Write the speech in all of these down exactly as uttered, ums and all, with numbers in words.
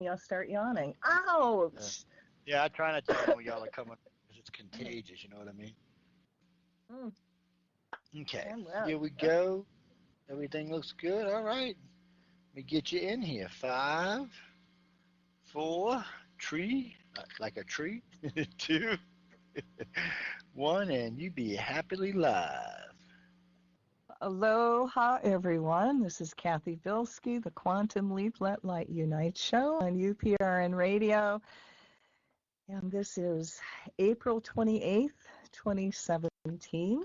Y'all start yawning. Uh, Ouch! yeah, I try not to yawn when y'all are coming because it's contagious. You know what I mean? Mm, Okay, and well, here we go. Everything looks good. All right. Let me get you in here. Five, four, tree, like a tree, two, one, and you be happily live. aloha, everyone. This is Kathy Bilski, the Quantum Leap Let Light Unite show on U P R N Radio. And this is April twenty-eighth, twenty seventeen.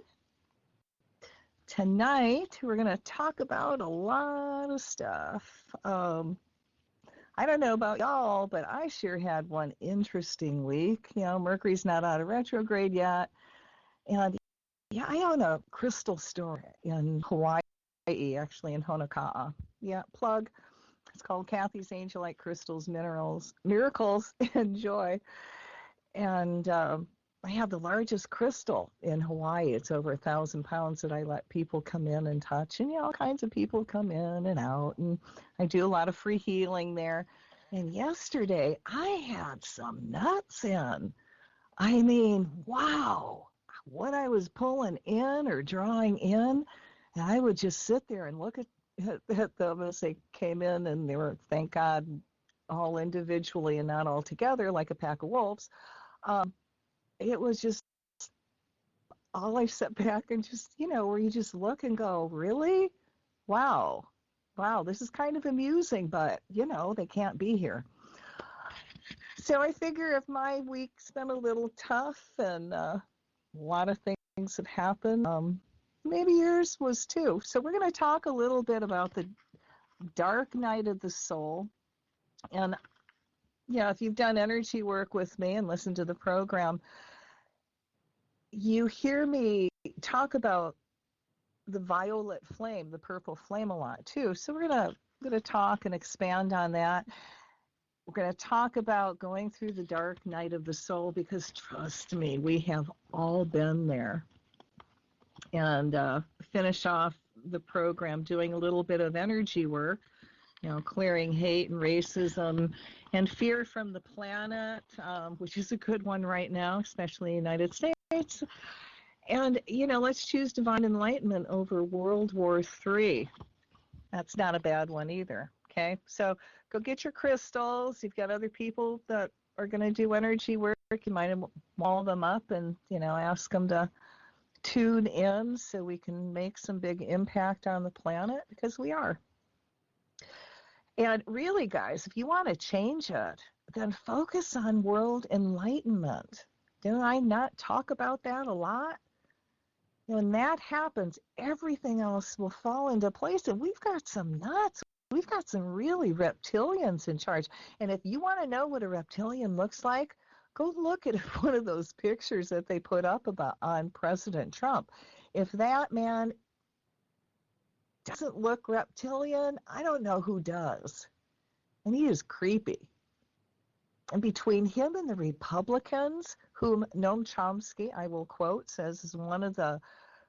Tonight, we're going to talk about a lot of stuff. Um, I don't know about y'all, but I sure had one interesting week. You know, Mercury's not out of retrograde yet. And yeah, I own a crystal store in Hawaii, actually in Honoka'a. Yeah, plug. It's called Kathy's Angelite Crystals, Minerals, Miracles, and Joy. And um, I have the largest crystal in Hawaii. It's over a thousand pounds that I let people come in and touch. And, you know, all kinds of people come in and out. And I do a lot of free healing there. And yesterday, I had some nuts in. I mean, wow. What I was pulling in or drawing in, and I would just sit there and look at, at, at them as they came in, and they were, thank God, all individually and not all together like a pack of wolves. Um, it was just all I sat back and just, you know, where you just look and go, really? Wow. Wow, this is kind of amusing, but, you know, they can't be here. So I figure if my week's been a little tough and uh, a lot of things have happened, um, maybe yours was too. So we're going to talk a little bit about the dark night of the soul. And, yeah, if you've done energy work with me and listened to the program, you hear me talk about the violet flame, the purple flame a lot too. So we're going to going to talk and expand on that. We're going to talk about going through the dark night of the soul because, trust me, we have all been there. And uh, finish off the program doing a little bit of energy work, you know, clearing hate and racism and fear from the planet, um, which is a good one right now, especially in the United States. And, you know, let's choose divine enlightenment over World War Three. That's not a bad one either. Okay, so go get your crystals. You've got other people that are going to do energy work. You might wall them up and, you know, ask them to tune in so we can make some big impact on the planet, because we are. And really, guys, if you want to change it, then focus on world enlightenment. Did I not talk about that a lot? When that happens, everything else will fall into place. And we've got some nuts. We've got some really reptilians in charge. And if you want to know what a reptilian looks like, go look at one of those pictures that they put up about on President Trump. If that man doesn't look reptilian, I don't know who does. And he is creepy. And between him and the Republicans, whom Noam Chomsky, I will quote, says is one of the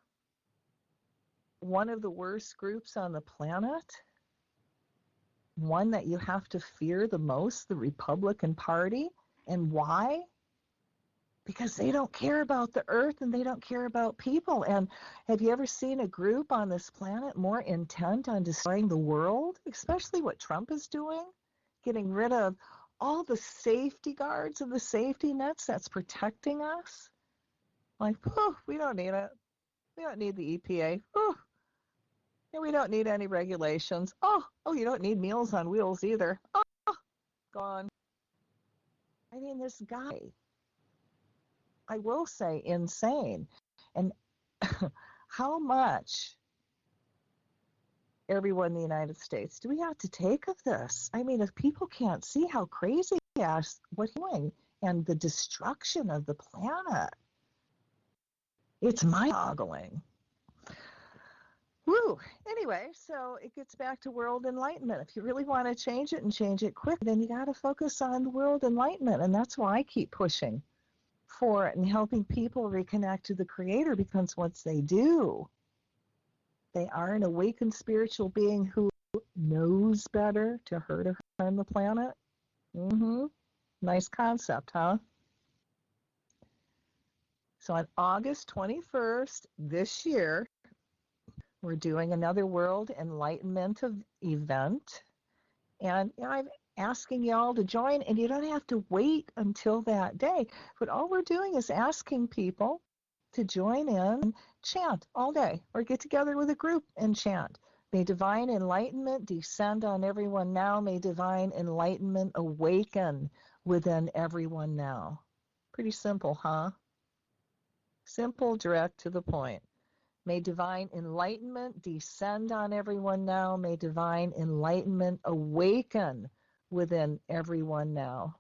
one of the worst groups on the planet, one that you have to fear the most, the Republican Party. And why? Because they don't care about the earth and they don't care about people. And have you ever seen a group on this planet more intent on destroying the world, especially what Trump is doing? Getting rid of all the safety guards and the safety nets that's protecting us? Like, oh, we don't need it. We don't need the E P A. Oh, and we don't need any regulations. Oh, oh, you don't need Meals on Wheels either. Oh, gone. I mean, this guy, I will say, insane. And how much, everyone in the United States, do we have to take of this? I mean, if people can't see how crazy he is, what he's doing, and the destruction of the planet, it's mind-boggling. Woo! Anyway, so it gets back to world enlightenment. If you really want to change it and change it quick, then you got to focus on the world enlightenment. And that's why I keep pushing for it and helping people reconnect to the Creator, because once they do, they are an awakened spiritual being who knows better to hurt or harm the planet. Mm-hmm. Nice concept, huh? So on August twenty-first this year, we're doing another World Enlightenment event. And you know, I'm asking y'all to join, and you don't have to wait until that day. But all we're doing is asking people to join in and chant all day, or get together with a group and chant. May divine enlightenment descend on everyone now. May divine enlightenment awaken within everyone now. Pretty simple, huh? Simple, direct, to the point. May divine enlightenment descend on everyone now. May divine enlightenment awaken within everyone now.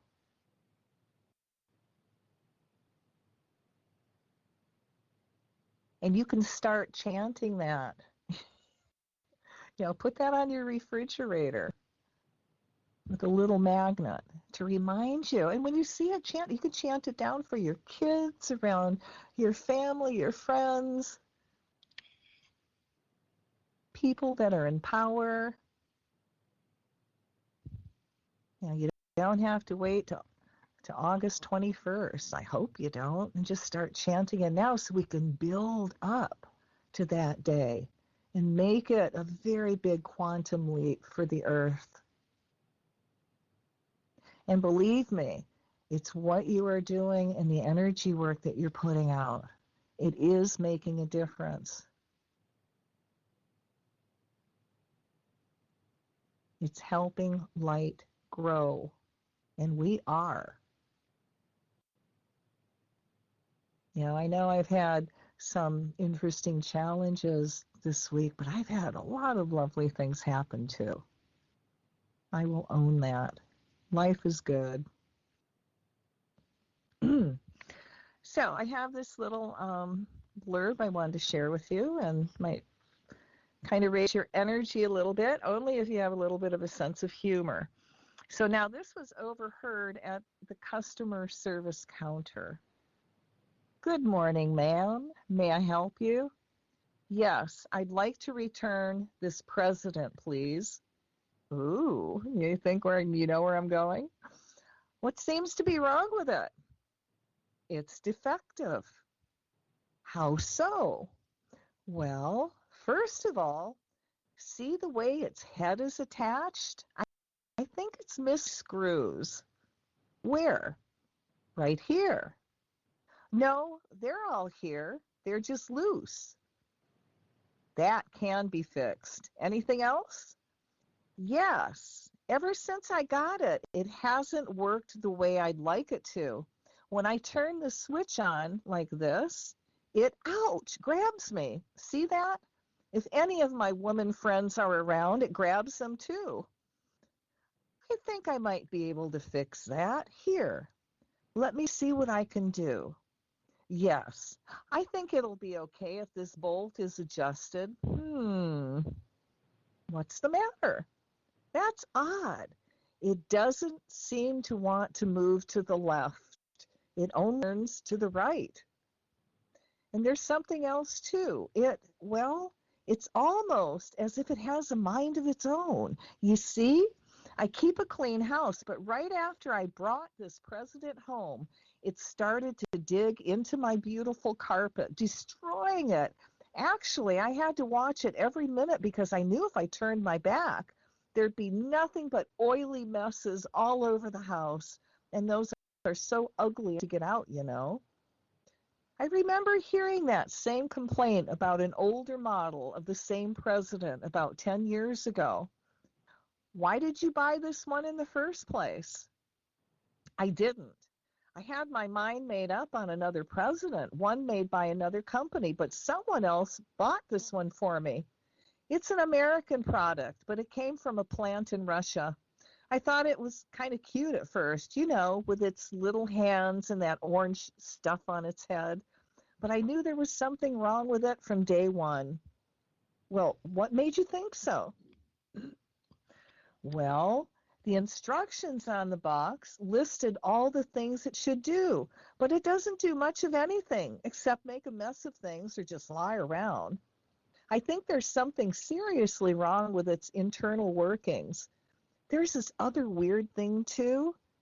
And you can start chanting that. You know, put that on your refrigerator with a little magnet to remind you. And when you see it chant, you can chant it down for your kids, around your family, your friends, people that are in power. You know, you don't have to wait till to August twenty-first. I hope you don't. And just start chanting it now so we can build up to that day and make it a very big quantum leap for the earth. And believe me, it's what you are doing and the energy work that you're putting out. It is making a difference. It's helping light grow. And we are. You know, I know I've had some interesting challenges this week, but I've had a lot of lovely things happen too. I will own that. Life is good. So I have this little um, blurb I wanted to share with you, and might kind of raise your energy a little bit, only if you have a little bit of a sense of humor. So now this was overheard at the customer service counter. Good morning, ma'am. May I help you? Yes, I'd like to return this president, please. Ooh, you think where you know where I'm going? What seems to be wrong with it? It's defective. How so? Well, first of all, see the way its head is attached? I, I think it's missed screws. Where? Right here. No, they're all here. They're just loose. That can be fixed. Anything else? Yes. Ever since I got it, it hasn't worked the way I'd like it to. When I turn the switch on like this, it, ouch, grabs me. See that? If any of my woman friends are around, it grabs them too. I think I might be able to fix that. Here, let me see what I can do. Yes, I think it'll be okay if this bolt is adjusted. Hmm, what's the matter? That's odd. It doesn't seem to want to move to the left. It only turns to the right. And there's something else too. It, well, it's almost as if it has a mind of its own. You see, I keep a clean house, but right after I brought this president home, it started to dig into my beautiful carpet, destroying it. Actually, I had to watch it every minute because I knew if I turned my back, there'd be nothing but oily messes all over the house. And those are so ugly to get out, you know. I remember hearing that same complaint about an older model of the same president about ten years ago. Why did you buy this one in the first place? I didn't. I had my mind made up on another president, one made by another company, but someone else bought this one for me. It's an American product, but it came from a plant in Russia. I thought it was kind of cute at first, you know, with its little hands and that orange stuff on its head. But I knew there was something wrong with it from day one. Well, what made you think so? Well, the instructions on the box listed all the things it should do, but it doesn't do much of anything except make a mess of things or just lie around. I think there's something seriously wrong with its internal workings. There's this other weird thing, too.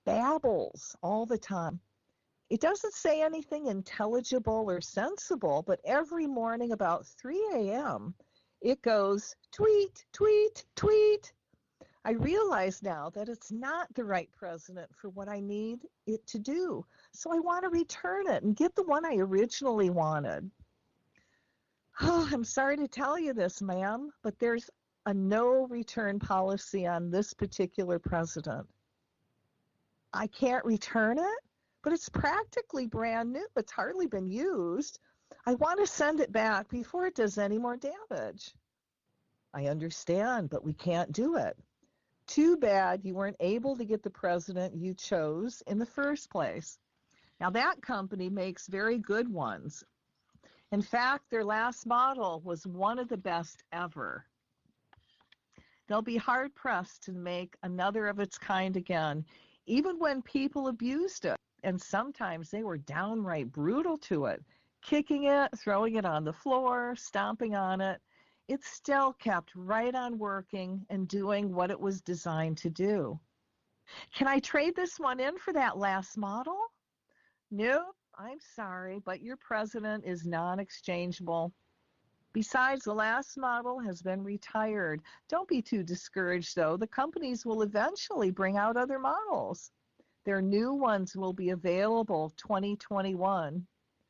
babbles all the time. It doesn't say anything intelligible or sensible, but every morning about three a.m., it goes tweet, tweet, tweet. I realize now that it's not the right president for what I need it to do. So I want to return it and get the one I originally wanted. Oh, I'm sorry to tell you this, ma'am, but there's a no return policy on this particular president. I can't return it, but it's practically brand new. It's hardly been used. I want to send it back before it does any more damage. I understand, but we can't do it. Too bad you weren't able to get the president you chose in the first place. Now, that company makes very good ones. In fact, their last model was one of the best ever. They'll be hard-pressed to make another of its kind again, even when people abused it, and sometimes they were downright brutal to it, kicking it, throwing it on the floor, stomping on it. It still kept right on working and doing what it was designed to do. Can I trade this one in for that last model? Nope, I'm sorry, but your president is non-exchangeable. Besides, the last model has been retired. Don't be too discouraged, though. The companies will eventually bring out other models. Their new ones will be available twenty twenty-one.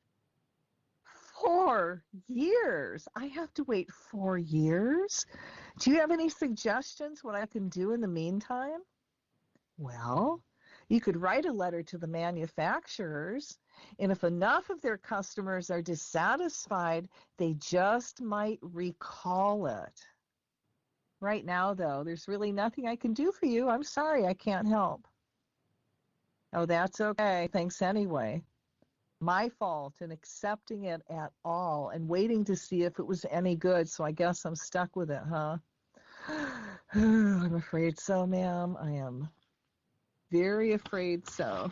Four years. I have to wait four years? Do you have any suggestions what I can do in the meantime? Well, you could write a letter to the manufacturers, and if enough of their customers are dissatisfied, they just might recall it. Right now, though, there's really nothing I can do for you. I'm sorry, I can't help. Oh, that's okay. Thanks anyway. My fault in accepting it at all and waiting to see if it was any good, so I guess I'm stuck with it, huh? I'm afraid so, ma'am. I am very afraid so.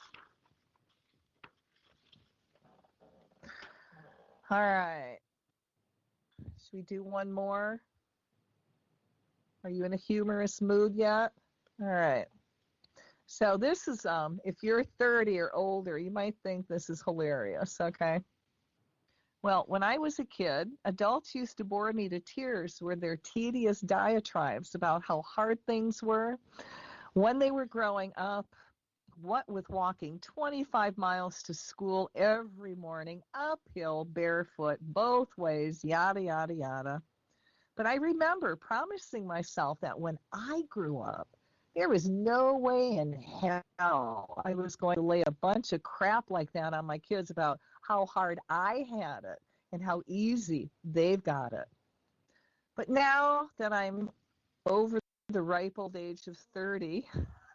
All right. Should we do one more? Are you in a humorous mood yet? All right. So this is, um, if you're thirty or older, you might think this is hilarious, okay? Well, when I was a kid, adults used to bore me to tears with their tedious diatribes about how hard things were when they were growing up, what with walking twenty-five miles to school every morning, uphill, barefoot, both ways, yada, yada, yada. But I remember promising myself that when I grew up, there was no way in hell I was going to lay a bunch of crap like that on my kids about how hard I had it and how easy they've got it. But now that I'm over the ripe old age of thirty,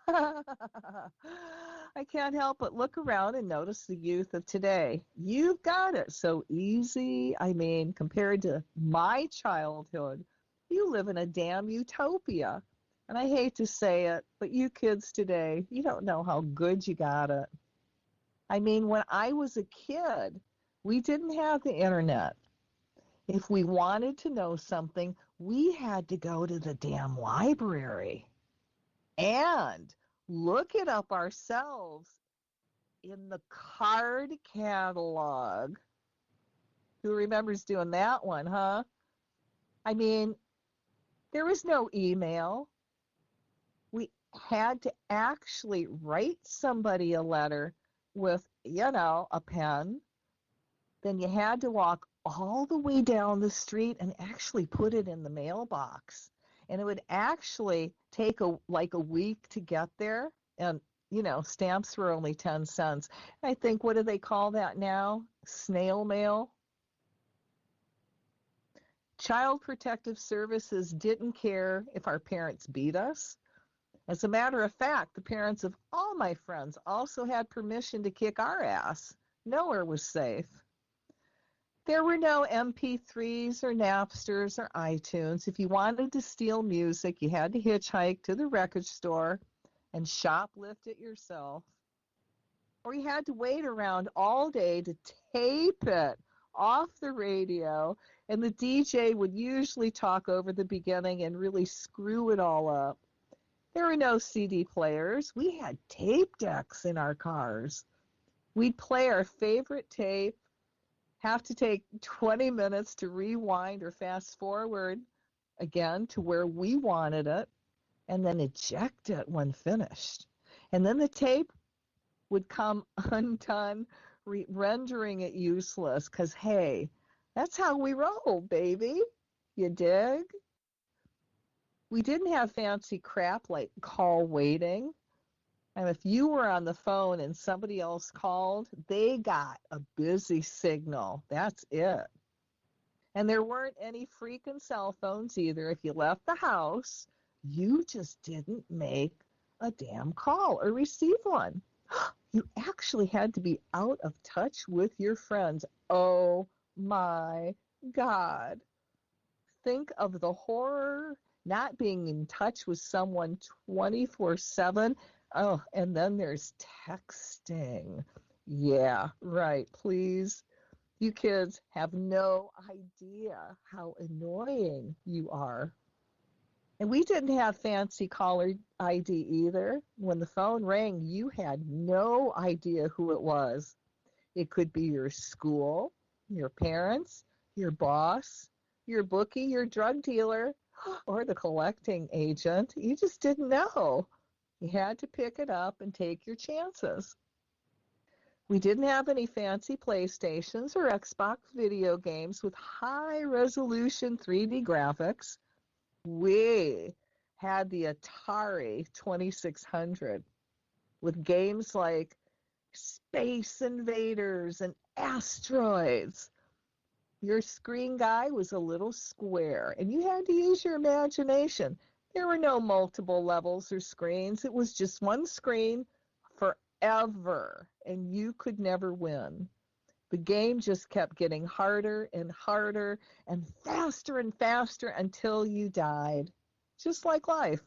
I can't help but look around and notice the youth of today. You've got it so easy. I mean, compared to my childhood, you live in a damn utopia. And I hate to say it, but you kids today, you don't know how good you got it. I mean, when I was a kid, we didn't have the internet. If we wanted to know something, we had to go to the damn library and look it up ourselves in the card catalog. Who remembers doing that one, huh? I mean, there was no email. We had to actually write somebody a letter with, you know, a pen. Then you had to walk all the way down the street and actually put it in the mailbox. And it would actually take a like a week to get there. And, you know, stamps were only ten cents. I think, what do they call that now? Snail mail? Child Protective Services didn't care if our parents beat us. As a matter of fact, the parents of all my friends also had permission to kick our ass. Nowhere was safe. There were no M P threes or Napsters or iTunes. If you wanted to steal music, you had to hitchhike to the record store and shoplift it yourself. Or you had to wait around all day to tape it off the radio, and the D J would usually talk over the beginning and really screw it all up. There were no C D players. We had tape decks in our cars. We'd play our favorite tape, have to take twenty minutes to rewind or fast forward again to where we wanted it, and then eject it when finished. And then the tape would come undone, re- rendering it useless, because, hey, that's how we roll, baby. You dig? We didn't have fancy crap like call waiting. And if you were on the phone and somebody else called, they got a busy signal. That's it. And there weren't any freaking cell phones either. If you left the house, you just didn't make a damn call or receive one. You actually had to be out of touch with your friends. Oh my God. Think of the horror, not being in touch with someone twenty-four seven. Oh, and then there's texting. Yeah, right. Please. You kids have no idea how annoying you are. And we didn't have fancy caller I D either. When the phone rang, you had no idea who it was. It could be your school, your parents, your boss, your bookie, your drug dealer, or the collecting agent. You just didn't know. You had to pick it up and take your chances. We didn't have any fancy PlayStations or Xbox video games with high-resolution three D graphics. We had the Atari twenty-six hundred with games like Space Invaders and Asteroids. Your screen guy was a little square, and you had to use your imagination. There were no multiple levels or screens. It was just one screen forever, and you could never win. The game just kept getting harder and harder and faster and faster until you died, just like life.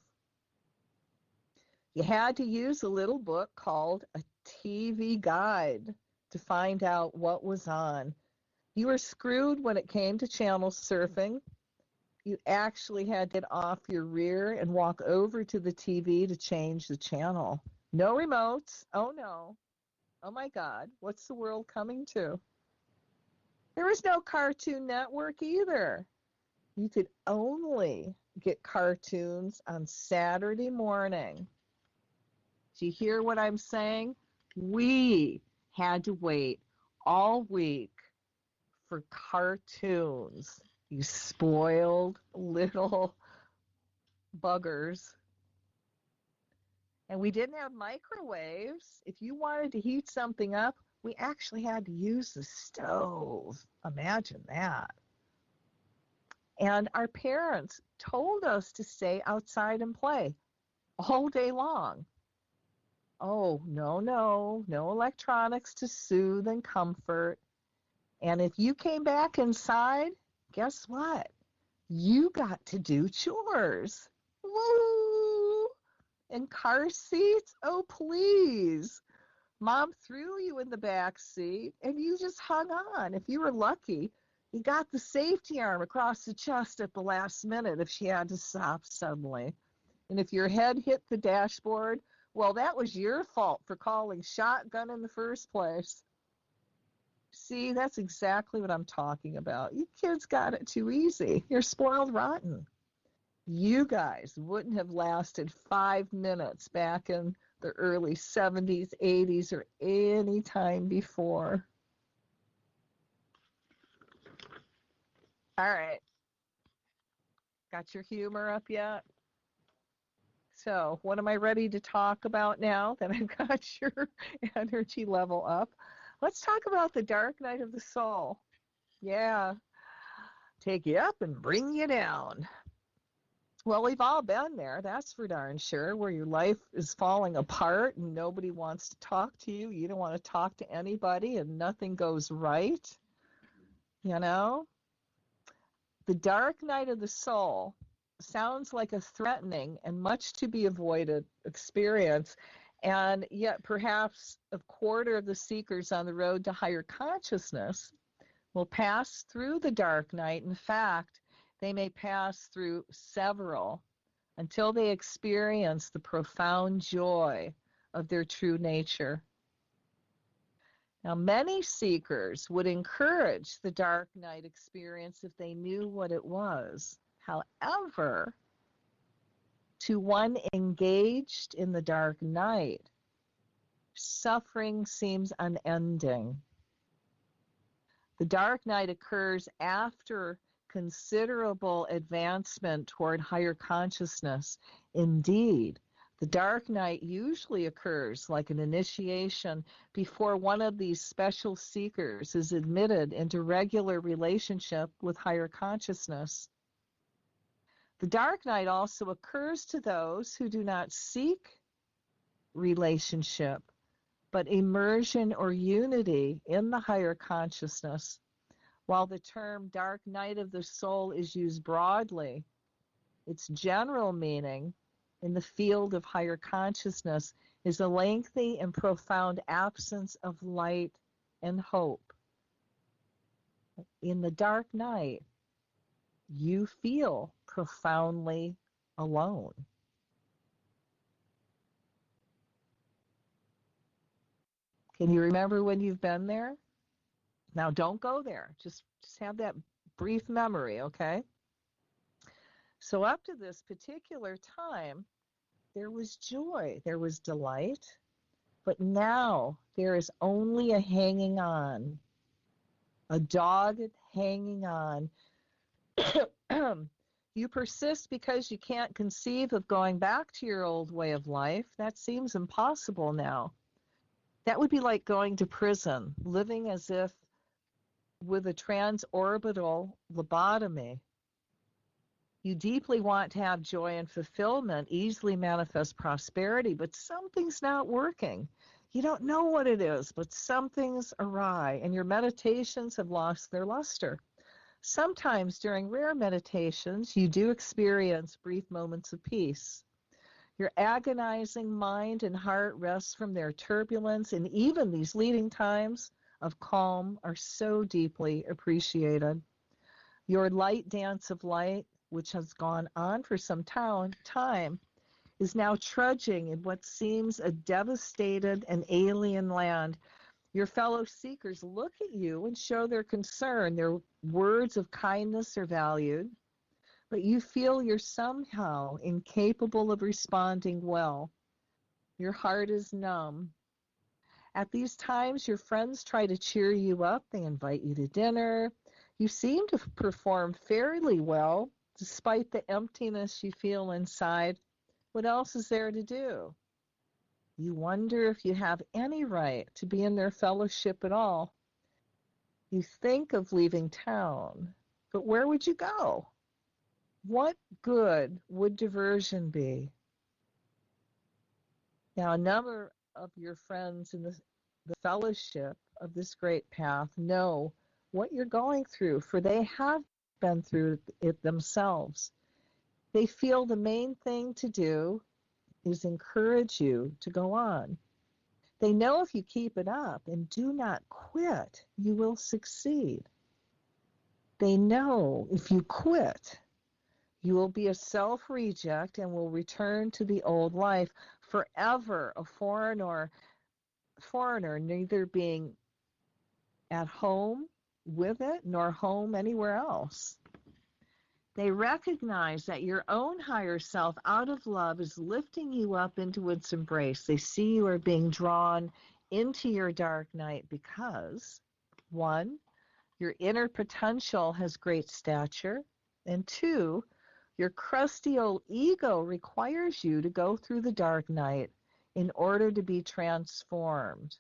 You had to use a little book called a T V guide to find out what was on. You were screwed when it came to channel surfing. You actually had to get off your rear and walk over to the T V to change the channel. No remotes. Oh, no. Oh, my God. What's the world coming to? There was no Cartoon Network either. You could only get cartoons on Saturday morning. Do you hear what I'm saying? We had to wait all week for cartoons. You spoiled little buggers. And we didn't have microwaves. If you wanted to heat something up, we actually had to use the stove. Imagine that. And our parents told us to stay outside and play all day long. Oh, no, no, no electronics to soothe and comfort. And if you came back inside, guess what? You got to do chores. Woo! And car seats? Oh, please. Mom threw you in the back seat, and you just hung on. If you were lucky, you got the safety arm across the chest at the last minute if she had to stop suddenly. And if your head hit the dashboard, well, that was your fault for calling shotgun in the first place. See, that's exactly what I'm talking about. You kids got it too easy. You're spoiled rotten. You guys wouldn't have lasted five minutes back in the early seventies, eighties, or any time before. All right. Got your humor up yet? So what am I ready to talk about now that I've got your energy level up? Let's talk about the dark night of the soul. Yeah. Take you up and bring you down. Well, we've all been there, that's for darn sure, where your life is falling apart and nobody wants to talk to you. You don't want to talk to anybody and nothing goes right. You know? The dark night of the soul sounds like a threatening and much to be avoided experience. And yet perhaps a quarter of the seekers on the road to higher consciousness will pass through the dark night. In fact, they may pass through several until they experience the profound joy of their true nature. Now, many seekers would encourage the dark night experience if they knew what it was. However, to one engaged in the dark night, suffering seems unending. The dark night occurs after considerable advancement toward higher consciousness. Indeed, the dark night usually occurs like an initiation before one of these special seekers is admitted into regular relationship with higher consciousness. The dark night also occurs to those who do not seek relationship, but immersion or unity in the higher consciousness. While the term dark night of the soul is used broadly, its general meaning in the field of higher consciousness is a lengthy and profound absence of light and hope. In the dark night, you feel profoundly alone. Can you remember when you've been there? Now, don't go there. Just, just have that brief memory, okay? So up to this particular time, there was joy, there was delight, but now there is only a hanging on, a dogged hanging on. You persist because you can't conceive of going back to your old way of life. That seems impossible now. That would be like going to prison, living as if with a transorbital lobotomy. You deeply want to have joy and fulfillment, easily manifest prosperity, but something's not working. You don't know what it is, but something's awry, and your meditations have lost their luster. Sometimes during rare meditations, you do experience brief moments of peace. Your agonizing mind and heart rests from their turbulence, and even these leading times of calm are so deeply appreciated. Your light dance of light, which has gone on for some time, is now trudging in what seems a devastated and alien land. Your fellow seekers look at you and show their concern. Their words of kindness are valued, but you feel you're somehow incapable of responding well. Your heart is numb. At these times, your friends try to cheer you up. They invite you to dinner. You seem to perform fairly well, despite the emptiness you feel inside. What else is there to do? You wonder if you have any right to be in their fellowship at all. You think of leaving town, but where would you go? What good would diversion be? Now, a number of your friends in the, the fellowship of this great path know what you're going through, for they have been through it themselves. They feel the main thing to do is encourage you to go on. They know if you keep it up and do not quit, you will succeed. They know if you quit, you will be a self-reject and will return to the old life, forever a foreigner, foreigner, neither being at home with it nor home anywhere else. They recognize that your own higher self, out of love, is lifting you up into its embrace. They see you are being drawn into your dark night because, one, your inner potential has great stature, and two, your crusty old ego requires you to go through the dark night in order to be transformed.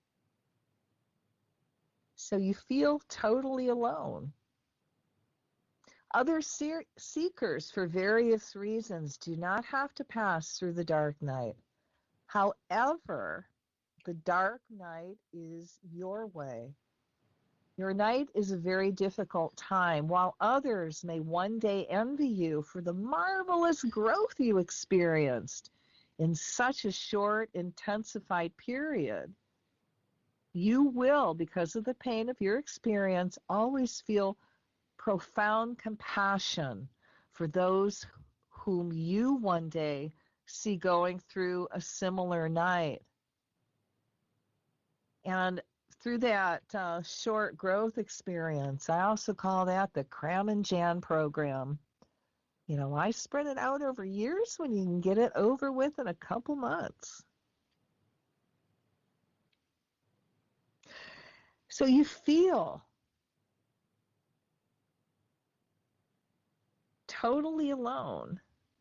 So you feel totally alone. Other se- seekers, for various reasons, do not have to pass through the dark night. However, the dark night is your way. Your night is a very difficult time. While others may one day envy you for the marvelous growth you experienced in such a short, intensified period, you will, because of the pain of your experience, always feel profound compassion for those whom you one day see going through a similar night. And through that uh, short growth experience, I also call that the Cram and Jan program. You know, I spread it out over years when you can get it over with in a couple months. So you feel totally alone.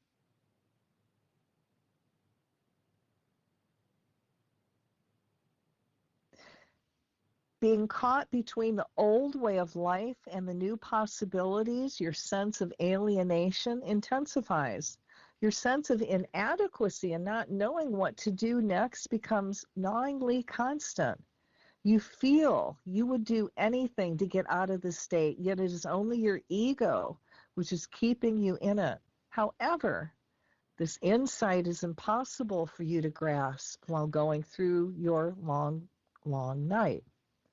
Being caught between the old way of life and the new possibilities, your sense of alienation intensifies. Your sense of inadequacy and not knowing what to do next becomes gnawingly constant. You feel you would do anything to get out of this state, yet it is only your ego which is keeping you in it. However, this insight is impossible for you to grasp while going through your long, long night.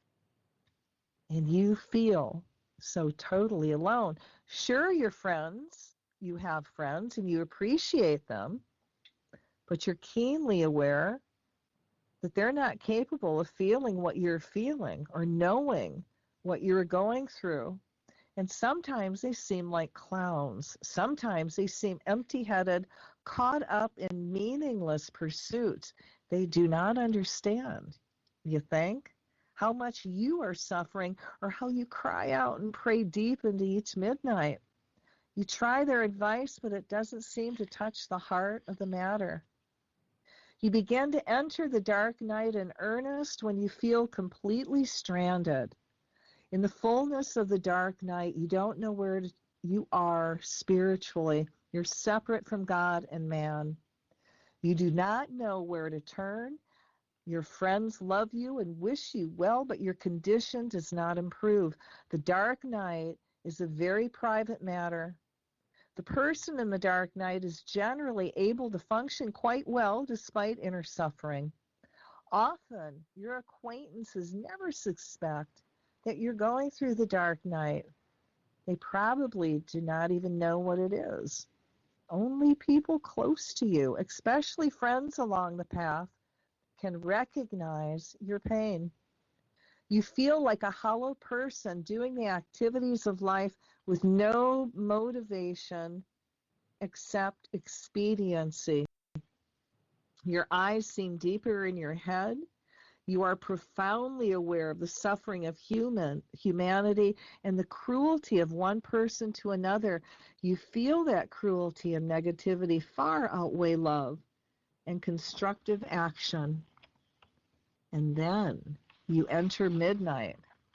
And you feel so totally alone. Sure, your friends, you have friends and you appreciate them, but you're keenly aware that they're not capable of feeling what you're feeling or knowing what you're going through. And sometimes they seem like clowns. Sometimes they seem empty-headed, caught up in meaningless pursuits they do not understand. You think? How much you are suffering, or how you cry out and pray deep into each midnight. You try their advice, but it doesn't seem to touch the heart of the matter. You begin to enter the dark night in earnest when you feel completely stranded. In the fullness of the dark night, you don't know where you are spiritually. You're separate from God and man. You do not know where to turn. Your friends love you and wish you well, but your condition does not improve. The dark night is a very private matter. The person in the dark night is generally able to function quite well despite inner suffering. Often, your acquaintances never suspect that you're going through the dark night. They probably do not even know what it is. Only people close to you, especially friends along the path, can recognize your pain. You feel like a hollow person doing the activities of life with no motivation except expediency. Your eyes seem deeper in your head. You are profoundly aware of the suffering of human humanity and the cruelty of one person to another. You feel that cruelty and negativity far outweigh love and constructive action. And then you enter midnight.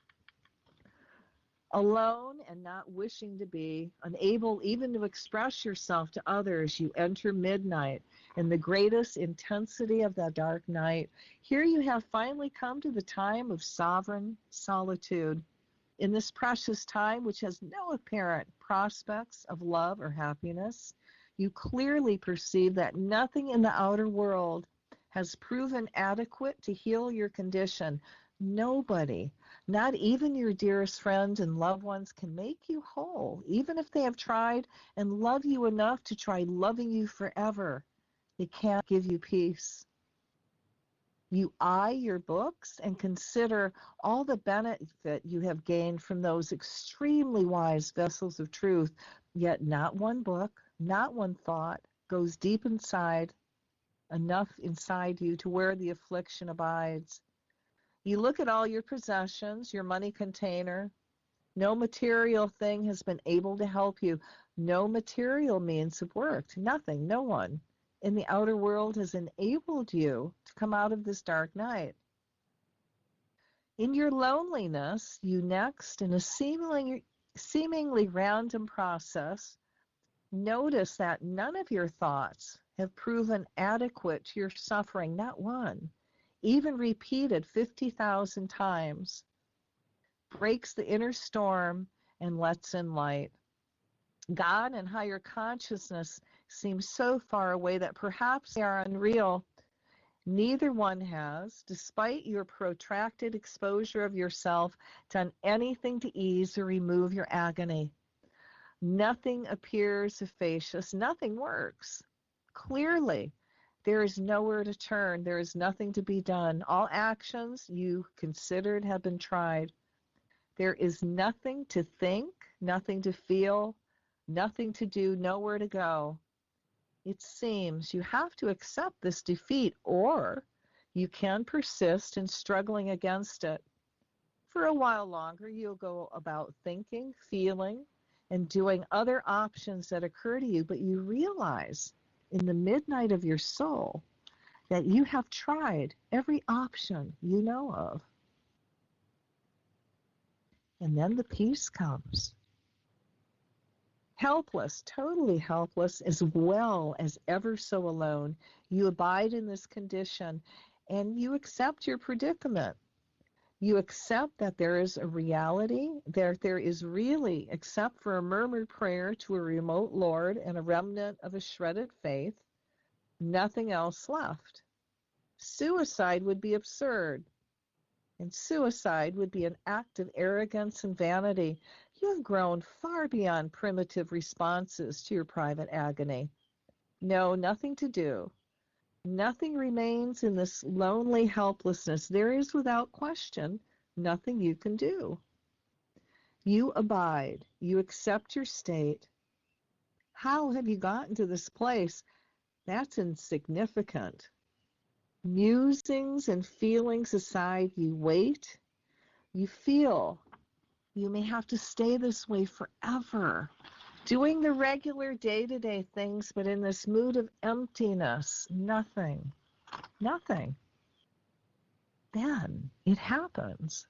Alone and not wishing to be, unable even to express yourself to others, you enter midnight in the greatest intensity of the dark night. Here you have finally come to the time of sovereign solitude. In this precious time, which has no apparent prospects of love or happiness, you clearly perceive that nothing in the outer world has proven adequate to heal your condition. Nobody, not even your dearest friends and loved ones, can make you whole, even if they have tried and love you enough to try loving you forever. They can't give you peace. You eye your books and consider all the benefit you have gained from those extremely wise vessels of truth, yet not one book, not one thought goes deep inside, enough inside you to where the affliction abides. You look at all your possessions, your money container. No material thing has been able to help you. No material means have worked. Nothing, no one in the outer world has enabled you to come out of this dark night. In your loneliness, you next, in a seemingly, seemingly random process, notice that none of your thoughts have proven adequate to your suffering, not one, even repeated fifty thousand times, breaks the inner storm and lets in light. God and higher consciousness seem so far away that perhaps they are unreal. Neither one has, despite your protracted exposure of yourself, done anything to ease or remove your agony. Nothing appears efficacious. Nothing works. Clearly, there is nowhere to turn. There is nothing to be done. All actions you considered have been tried. There is nothing to think, nothing to feel, nothing to do, nowhere to go. It seems you have to accept this defeat, or you can persist in struggling against it. For a while longer, you'll go about thinking, feeling, and doing other options that occur to you, but you realize in the midnight of your soul that you have tried every option you know of. And then the peace comes. Helpless, totally helpless, as well as ever so alone, you abide in this condition and you accept your predicament. You accept that there is a reality, that there is really, except for a murmured prayer to a remote Lord and a remnant of a shredded faith, nothing else left. Suicide would be absurd, and suicide would be an act of arrogance and vanity. You have grown far beyond primitive responses to your private agony. No, nothing to do. Nothing remains in this lonely helplessness. There is, without question, nothing you can do. You abide. You accept your state. How have you gotten to this place? That's insignificant. Musings and feelings aside, you wait. You feel you may have to stay this way forever, doing the regular day-to-day things, but in this mood of emptiness, nothing, nothing. Then it happens.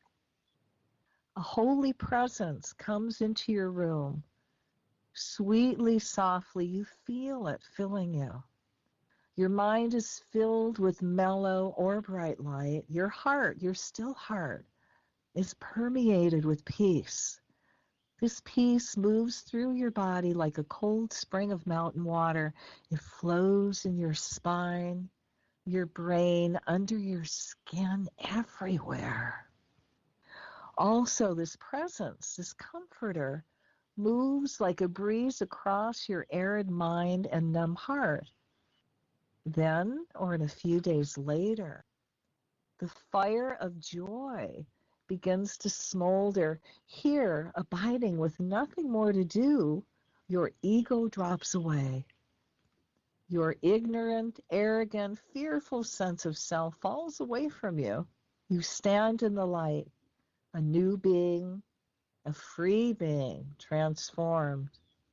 A holy presence comes into your room. Sweetly, softly, you feel it filling you. Your mind is filled with mellow or bright light. Your heart, your still heart, is permeated with peace. This peace moves through your body like a cold spring of mountain water. It flows in your spine, your brain, under your skin, everywhere. Also, this presence, this comforter, moves like a breeze across your arid mind and numb heart. Then, or in a few days later, the fire of joy begins to smolder. Here, abiding with nothing more to do, your ego drops away. Your ignorant, arrogant, fearful sense of self falls away from you. You stand in the light, a new being, a free being, transformed.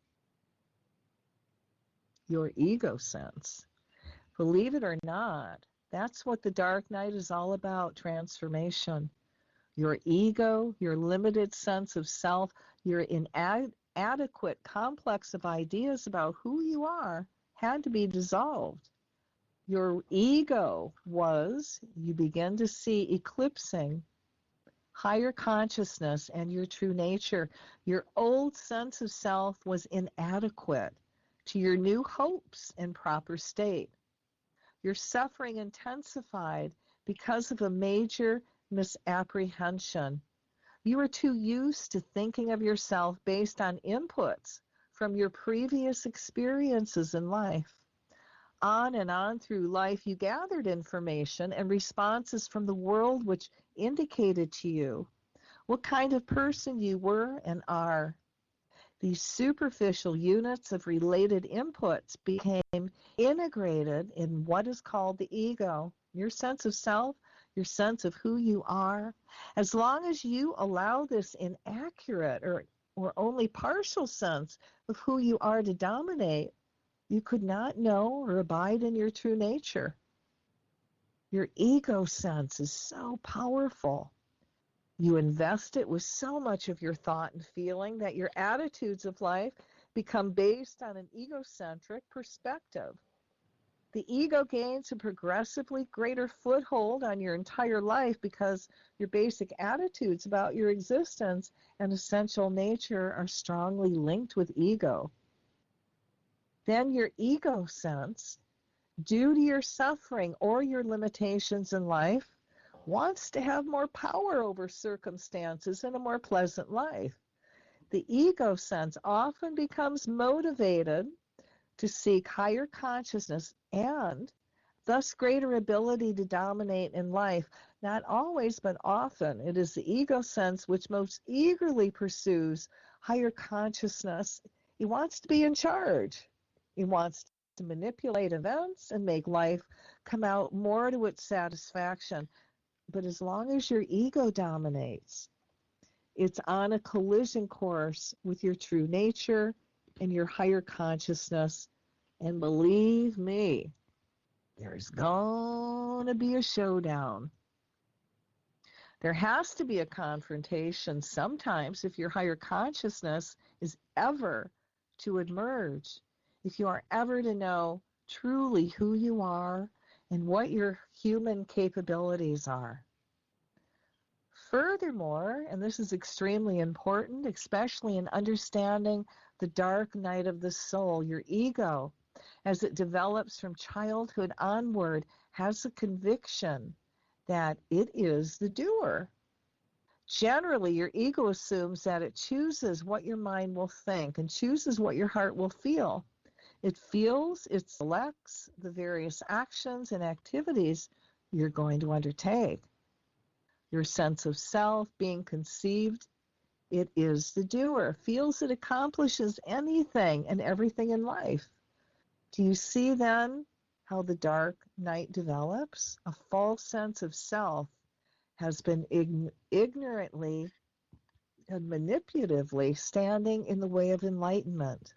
Your ego sense. Believe it or not, that's what the dark night is all about, transformation. Your ego, your limited sense of self, your inadequate complex of ideas about who you are had to be dissolved. Your ego was, you begin to see, eclipsing higher consciousness and your true nature. Your old sense of self was inadequate to your new hopes and proper state. Your suffering intensified because of a major misapprehension. You were too used to thinking of yourself based on inputs from your previous experiences in life. On and on through life, you gathered information and responses from the world which indicated to you what kind of person you were and are. These superficial units of related inputs became integrated in what is called the ego, your sense of self, your sense of who you are. As long as you allow this inaccurate or, or only partial sense of who you are to dominate, you could not know or abide in your true nature. Your ego sense is so powerful. You invest it with so much of your thought and feeling that your attitudes of life become based on an egocentric perspective. The ego gains a progressively greater foothold on your entire life because your basic attitudes about your existence and essential nature are strongly linked with ego. Then your ego sense, due to your suffering or your limitations in life, wants to have more power over circumstances and a more pleasant life. The ego sense often becomes motivated to seek higher consciousness and thus greater ability to dominate in life. Not always, but often, it is the ego sense which most eagerly pursues higher consciousness. He wants to be in charge. He wants to manipulate events and make life come out more to its satisfaction. But as long as your ego dominates, it's on a collision course with your true nature and your higher consciousness. And believe me, there's going to be a showdown. There has to be a confrontation sometimes if your higher consciousness is ever to emerge, if you are ever to know truly who you are and what your human capabilities are. Furthermore, and this is extremely important, especially in understanding the dark night of the soul, your ego, as it develops from childhood onward, has a conviction that it is the doer. Generally, your ego assumes that it chooses what your mind will think and chooses what your heart will feel. It feels, it selects the various actions and activities you're going to undertake. Your sense of self being conceived, it is the doer, feels it accomplishes anything and everything in life. Do you see then how the dark night develops? A false sense of self has been ign- ignorantly and manipulatively standing in the way of enlightenment.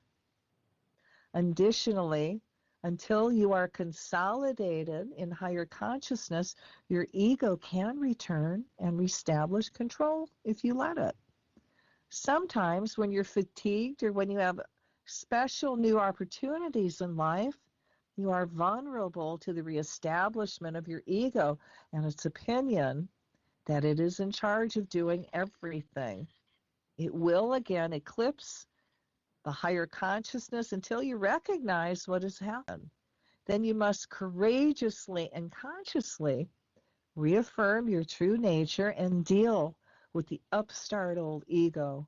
Additionally, until you are consolidated in higher consciousness, your ego can return and reestablish control if you let it. Sometimes when you're fatigued or when you have special new opportunities in life, you are vulnerable to the reestablishment of your ego and its opinion that it is in charge of doing everything. It will again eclipse the higher consciousness until you recognize what has happened. Then you must courageously and consciously reaffirm your true nature and deal with the upstart old ego.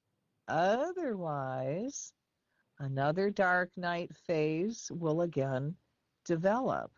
Otherwise, another dark night phase will again develop.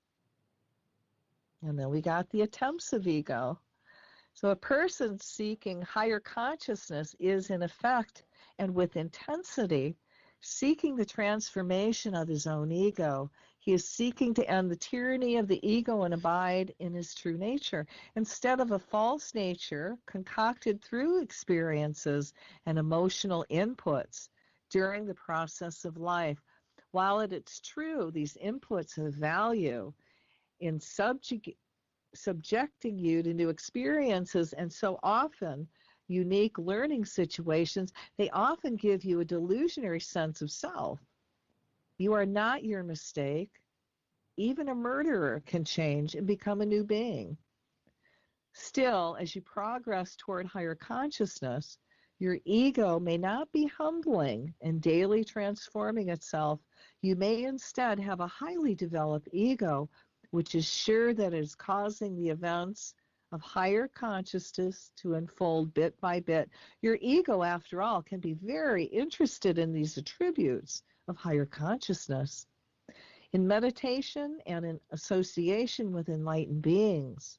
And then we got the attempts of ego. So a person seeking higher consciousness is in effect and with intensity seeking the transformation of his own ego. He is seeking to end the tyranny of the ego and abide in his true nature instead of a false nature concocted through experiences and emotional inputs during the process of life. While it's true, these inputs have value in subject, subjecting you to new experiences, and so often unique learning situations, they often give you a delusionary sense of self. You are not your mistake. Even a murderer can change and become a new being. Still, as you progress toward higher consciousness, your ego may not be humbling and daily transforming itself. You may instead have a highly developed ego, which is sure that it is causing the events of higher consciousness to unfold bit by bit. Your ego, after all, can be very interested in these attributes of higher consciousness. In meditation and in association with enlightened beings,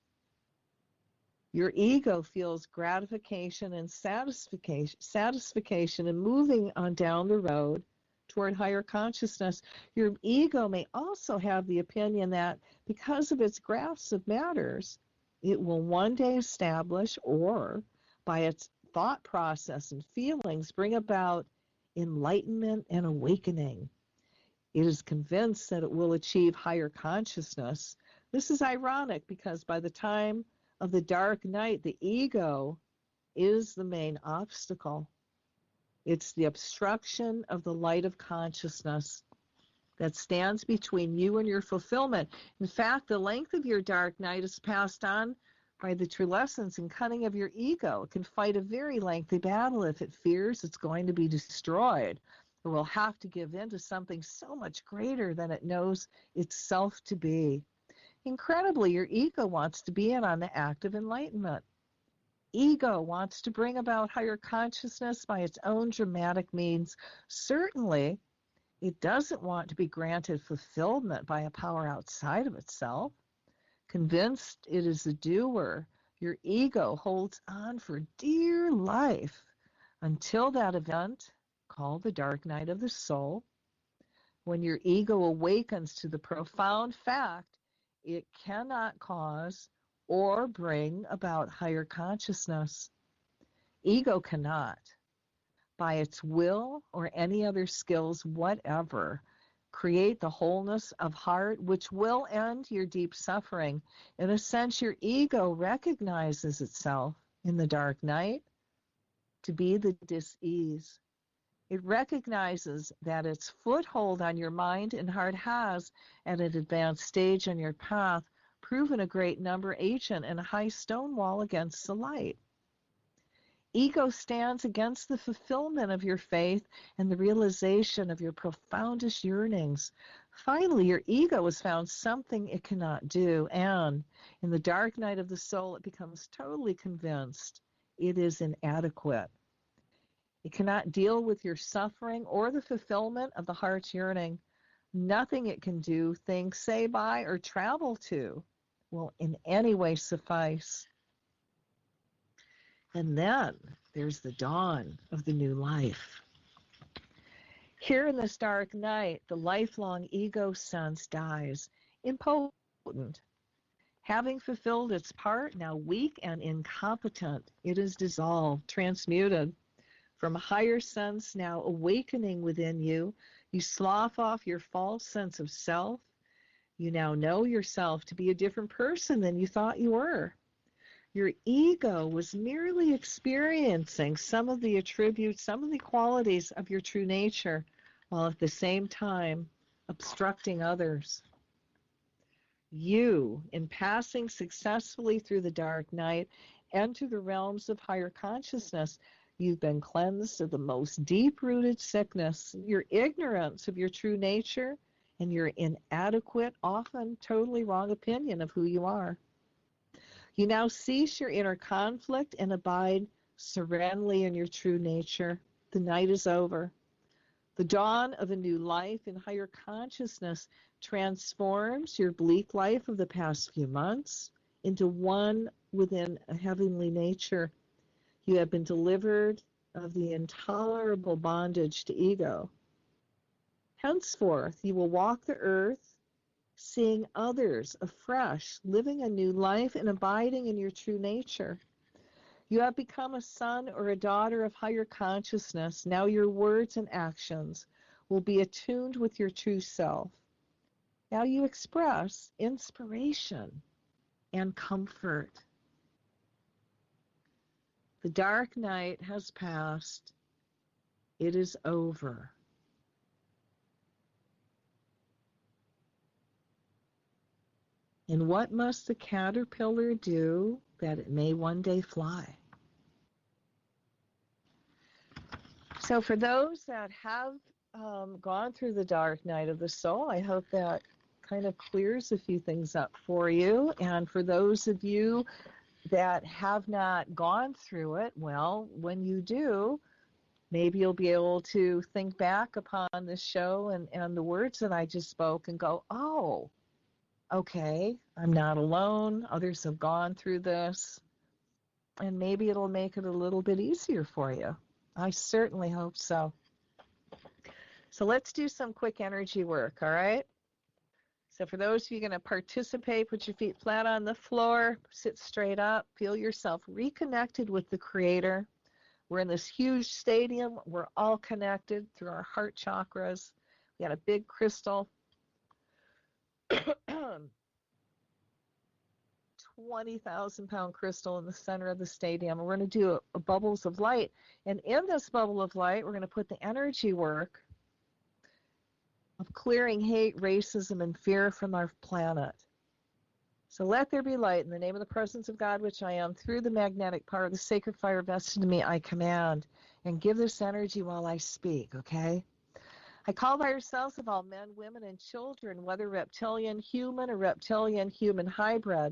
your ego feels gratification and satisfaction, satisfaction in moving on down the road toward higher consciousness. Your ego may also have the opinion that because of its grasp of matters, it will one day establish or, by its thought process and feelings, bring about enlightenment and awakening. It is convinced that it will achieve higher consciousness. This is ironic because by the time of the dark night, the ego is the main obstacle. It's the obstruction of the light of consciousness that stands between you and your fulfillment. In fact, the length of your dark night is passed on by the true lessons and cunning of your ego. It can fight a very lengthy battle if it fears it's going to be destroyed or will have to give in to something so much greater than it knows itself to be. Incredibly, your ego wants to be in on the act of enlightenment. ego wants to bring about higher consciousness by its own dramatic means. Certainly, it doesn't want to be granted fulfillment by a power outside of itself. Convinced it is the doer, your ego holds on for dear life until that event, called the dark night of the soul, when your ego awakens to the profound fact it cannot cause or bring about higher consciousness. Ego cannot, by its will or any other skills whatever, create the wholeness of heart which will end your deep suffering. In a sense, your ego recognizes itself in the dark night to be the dis-ease. It recognizes that its foothold on your mind and heart has, at an advanced stage on your path, proven a great number agent and a high stone wall against the light. Ego stands against the fulfillment of your faith and the realization of your profoundest yearnings. Finally, your ego has found something it cannot do, and in the dark night of the soul, it becomes totally convinced it is inadequate. It cannot deal with your suffering or the fulfillment of the heart's yearning. Nothing it can do, think, say, buy, or travel to will in any way suffice. And then there's the dawn of the new life. Here in this dark night, the lifelong ego sense dies, impotent. Having fulfilled its part, now weak and incompetent, it is dissolved, transmuted. From a higher sense now awakening within you, you slough off your false sense of self. You now know yourself to be a different person than you thought you were. Your ego was merely experiencing some of the attributes, some of the qualities of your true nature, while at the same time obstructing others. You, in passing successfully through the dark night, enter the realms of higher consciousness. You've been cleansed of the most deep-rooted sickness, your ignorance of your true nature, and your inadequate, often totally wrong opinion of who you are. You now cease your inner conflict and abide serenely in your true nature. The night is over. The dawn of a new life in higher consciousness transforms your bleak life of the past few months into one within a heavenly nature. You have been delivered of the intolerable bondage to ego. Henceforth, you will walk the earth, seeing others afresh, living a new life and abiding in your true nature. You have become a son or a daughter of higher consciousness. Now your words and actions will be attuned with your true self. Now you express inspiration and comfort. The dark night has passed. It is over. And what must the caterpillar do that it may one day fly? So for those that have um, gone through the dark night of the soul, I hope that kind of clears a few things up for you. And for those of you that have not gone through it, well, when you do, maybe you'll be able to think back upon this show and, and the words that I just spoke and go, oh, okay, I'm not alone. Others have gone through this. And maybe it'll make it a little bit easier for you. I certainly hope so. So let's do some quick energy work, all right? So for those of you going to participate, put your feet flat on the floor, sit straight up, feel yourself reconnected with the Creator. We're in this huge stadium. We're all connected through our heart chakras. We got a big crystal, twenty thousand pound crystal in the center of the stadium. We're going to do a, a bubbles of light. And in this bubble of light, we're going to put the energy work of clearing hate, racism, and fear from our planet. So let there be light in the name of the presence of God, which I am, through the magnetic power of the sacred fire vested in me, I command. And give this energy while I speak, okay? I call by yourselves of all men, women, and children, whether reptilian, human, or reptilian, human hybrid,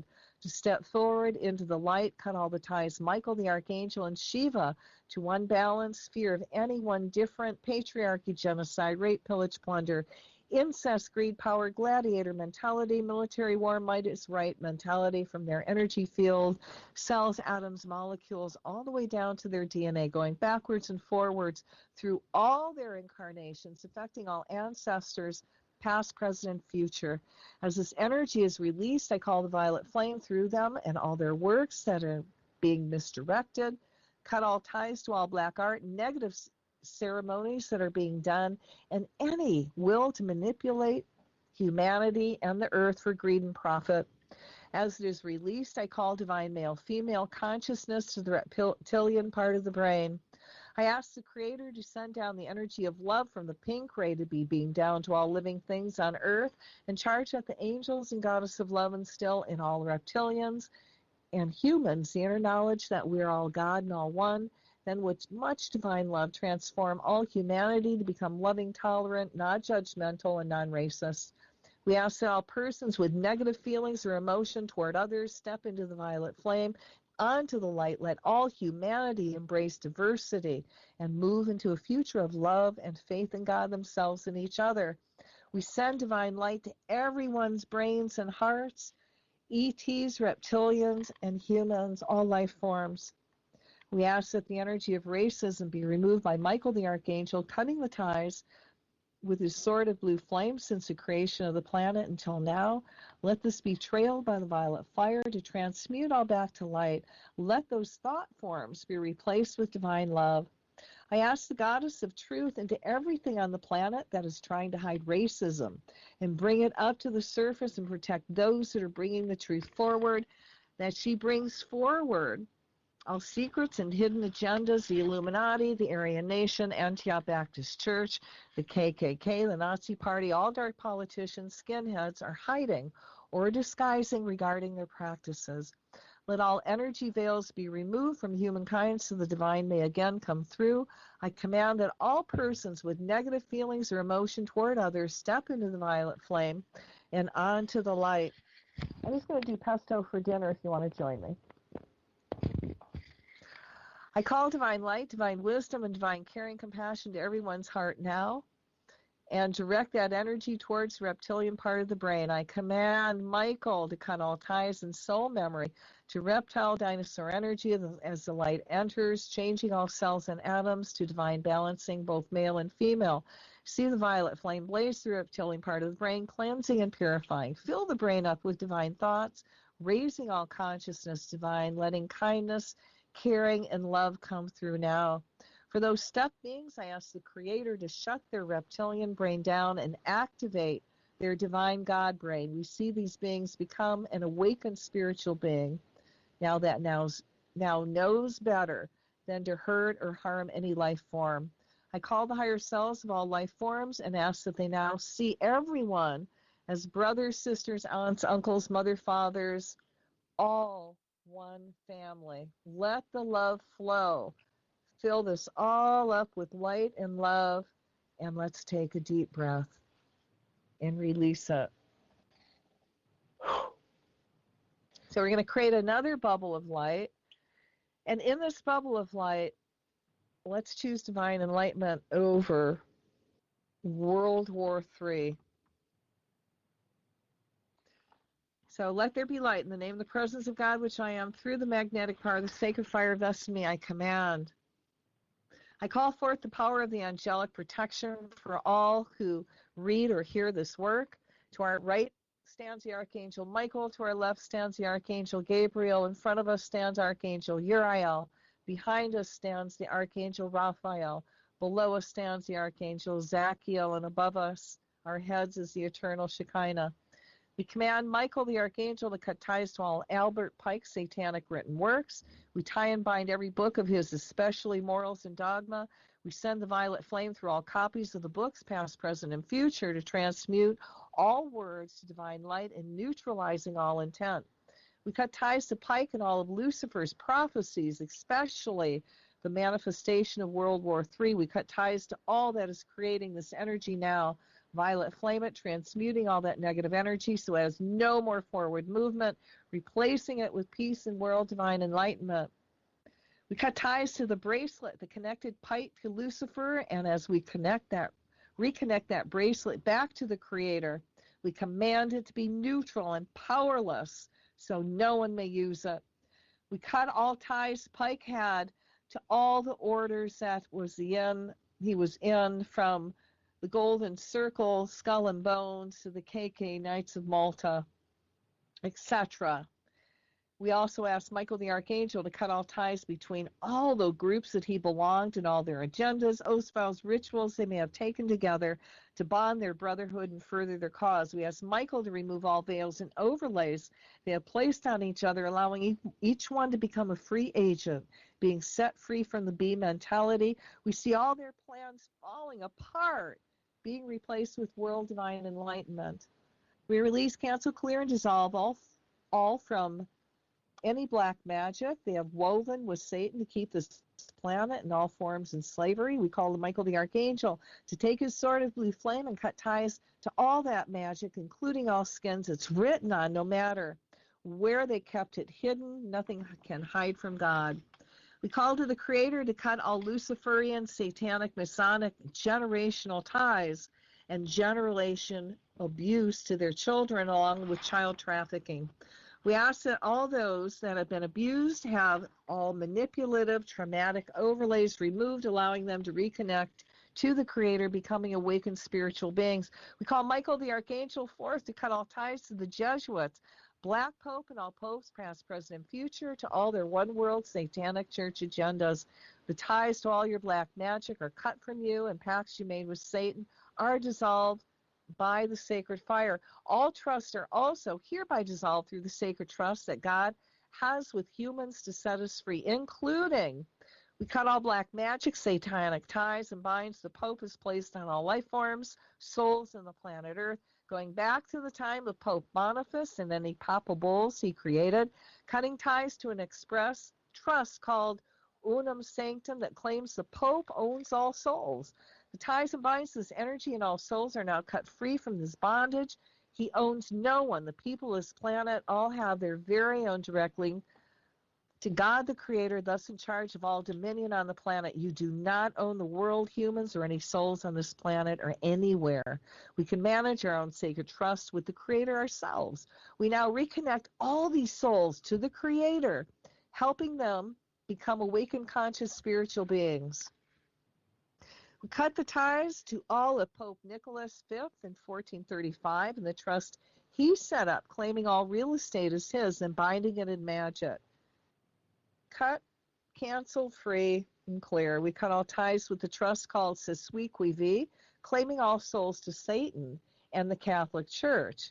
to step forward into the light, cut all the ties, Michael the Archangel and Shiva, to unbalance fear of anyone different, patriarchy, genocide, rape, pillage, plunder, incest, greed, power, gladiator mentality, military war, might is right mentality from their energy field, cells, atoms, molecules, all the way down to their D N A, going backwards and forwards through all their incarnations, affecting all ancestors, past, present, and future. As this energy is released, I call the violet flame through them and all their works that are being misdirected, cut all ties to all black art, negative ceremonies that are being done, and any will to manipulate humanity and the earth for greed and profit. As it is released, I call divine male-female consciousness to the reptilian part of the brain. I ask the Creator to send down the energy of love from the pink ray to be beamed down to all living things on earth, and charge up the angels and goddess of love and still in all reptilians and humans the inner knowledge that we're all God and all one. Then with much divine love transform all humanity to become loving, tolerant, non-judgmental, and non-racist. We ask that all persons with negative feelings or emotion toward others step into the violet flame, onto the light. Let all humanity embrace diversity and move into a future of love and faith in God themselves and each other. We send divine light to everyone's brains and hearts, E Ts, reptilians, and humans, all life forms. We ask that the energy of racism be removed by Michael the Archangel, cutting the ties with his sword of blue flame since the creation of the planet until now. Let this be trailed by the violet fire to transmute all back to light. Let those thought forms be replaced with divine love. I ask the goddess of truth into everything on the planet that is trying to hide racism and bring it up to the surface and protect those that are bringing the truth forward, that she brings forward all secrets and hidden agendas, the Illuminati, the Aryan Nation, Antioch Baptist Church, the K K K, the Nazi Party, all dark politicians, skinheads are hiding or disguising regarding their practices. Let all energy veils be removed from humankind so the divine may again come through. I command that all persons with negative feelings or emotion toward others step into the violet flame and onto the light. I'm just going to do pesto for dinner if you want to join me. I call divine light, divine wisdom, and divine caring compassion to everyone's heart now, and direct that energy towards the reptilian part of the brain. I command Michael to cut all ties and soul memory to reptile dinosaur energy as the light enters, changing all cells and atoms to divine balancing, both male and female. See the violet flame blaze through the reptilian part of the brain, cleansing and purifying. Fill the brain up with divine thoughts, raising all consciousness divine, letting kindness, caring, and love come through now. For those step beings, I ask the Creator to shut their reptilian brain down and activate their divine God brain. We see these beings become an awakened spiritual being now that knows, now knows better than to hurt or harm any life form. I call the higher selves of all life forms and ask that they now see everyone as brothers, sisters, aunts, uncles, mother, fathers, all one family. Let the love flow. Fill this all up with light and love, and let's take a deep breath and release it. So we're going to create another bubble of light, and in this bubble of light, let's choose divine enlightenment over World War Three. So let there be light in the name of the presence of God, which I am, through the magnetic power of the sacred fire vested in me, I command. I call forth the power of the angelic protection for all who read or hear this work. To our right stands the Archangel Michael. To our left stands the Archangel Gabriel. In front of us stands Archangel Uriel. Behind us stands the Archangel Raphael. Below us stands the Archangel Zachiel. And above us, our heads, is the eternal Shekinah. We command Michael the Archangel to cut ties to all Albert Pike's satanic written works. We tie and bind every book of his, especially Morals and Dogma. We send the violet flame through all copies of the books, past, present, and future, to transmute all words to divine light and neutralizing all intent. We cut ties to Pike and all of Lucifer's prophecies, especially the manifestation of World War Three. We cut ties to all that is creating this energy now, violet flame it, transmuting all that negative energy so it has no more forward movement, replacing it with peace and world divine enlightenment. We cut ties to the bracelet, the connected pipe to Lucifer, and as we connect that, reconnect that bracelet back to the Creator, we command it to be neutral and powerless so no one may use it. We cut all ties Pike had to all the orders that was in, he was in, from the Golden Circle, Skull and Bones, to the K K, Knights of Malta, et cetera. We also asked Michael the Archangel to cut all ties between all the groups that he belonged and all their agendas, oaths, vows, rituals they may have taken together to bond their brotherhood and further their cause. We asked Michael to remove all veils and overlays they have placed on each other, allowing each one to become a free agent, being set free from the bee mentality. We see all their plans falling apart, being replaced with world divine enlightenment. We release, cancel, clear, and dissolve all, all from any black magic they have woven with Satan to keep this planet in all forms in slavery. We call Michael the Archangel to take his sword of blue flame and cut ties to all that magic, including all skins it's written on, no matter where they kept it hidden. Nothing can hide from God. We call to the Creator to cut all Luciferian, satanic, Masonic, generational ties and generation abuse to their children, along with child trafficking. We ask that all those that have been abused have all manipulative, traumatic overlays removed, allowing them to reconnect to the Creator, becoming awakened spiritual beings. We call Michael the Archangel forth to cut all ties to the Jesuits, Black Pope and all popes, past, present, and future, to all their one world satanic church agendas. The ties to all your black magic are cut from you, and pacts you made with Satan are dissolved by the sacred fire. All trusts are also hereby dissolved through the sacred trust that God has with humans to set us free, including we cut all black magic, satanic ties, and binds the Pope has placed on all life forms, souls in the planet Earth, going back to the time of Pope Boniface and any papal bulls he created, cutting ties to an express trust called Unum Sanctum that claims the Pope owns all souls. The ties and binds this energy and all souls are now cut free from this bondage. He owns no one. The people of this planet all have their very own direct link to God the Creator, thus in charge of all dominion on the planet. You do not own the world, humans, or any souls on this planet or anywhere. We can manage our own sacred trust with the Creator ourselves. We now reconnect all these souls to the Creator, helping them become awakened, conscious, spiritual beings. We cut the ties to all of Pope Nicholas the Fifth in fourteen thirty-five and the trust he set up, claiming all real estate as his and binding it in magic. Cut, cancel, free, and clear. We cut all ties with the trust called Se Suis Qui Vie, claiming all souls to Satan and the Catholic Church.